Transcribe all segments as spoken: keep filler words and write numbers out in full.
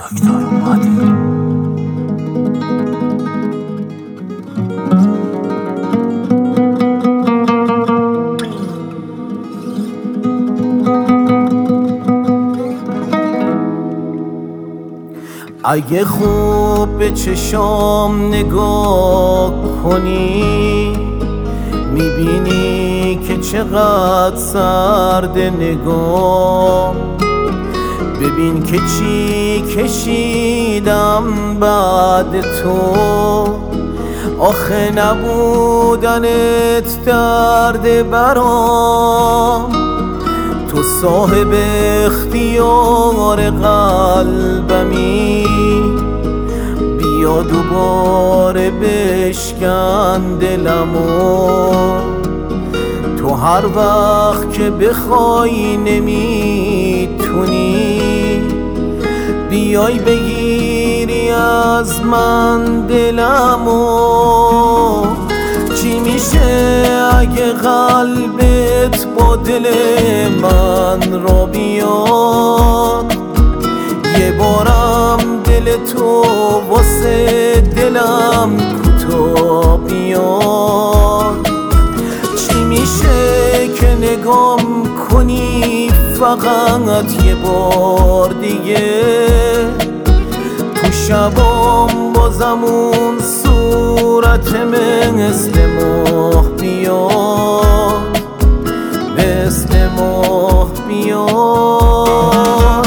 دکتر مهدی. اگه خوب به چشام نگاه کنی میبینی که چقدر سرد نگاه. ببین که چی کشیدم بعد تو، آخه نبودنت درد برام. تو صاحب اختیار قلبمی، بیا دوباره بشکن دلمو. تو هر وقت که بخوای نمیتونی، بیای بگیری از من دلمو. چی میشه اگه قلبت با دل من را بیاد؟ یه بارم دل تو واسه دلم کوتاه بیاد. چی میشه که نگام کنی فقط یه بار دیگه؟ تو شبام بازم اون صورت مثل ماه بیاد، مثل ماه بیاد.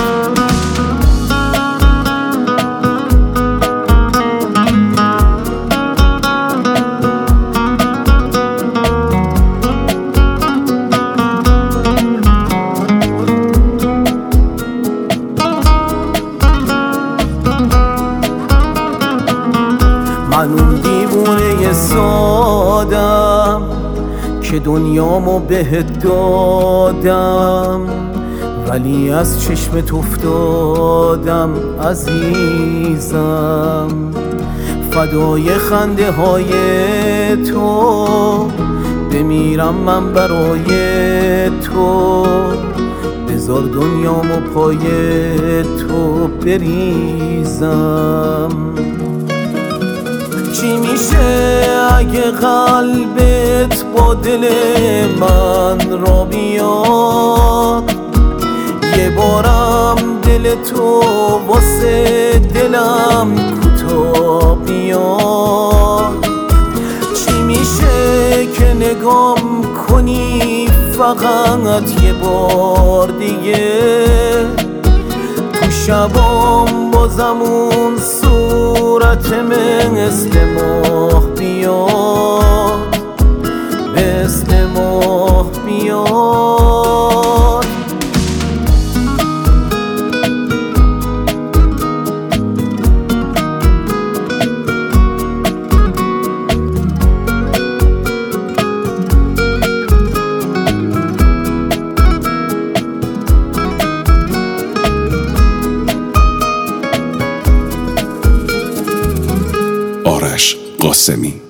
من اون دیوونه سادم که دنیامو بهت دادم، ولی از چشمت افتادم عزیزم. فدای خنده های تو بمیرم من برای تو. بذار دنیامو پای تو بریزم. چی میشه اگه قلبت با دل من را بیاد؟ یه بارم دل تو واسه دلم کوتاه بیاد. چی میشه که نگام کنی فقط یه بار دیگه؟ تو شبام بازم اون صورت مثل ماه بیاد، مثل ماه بیاد. آرش قاسمی.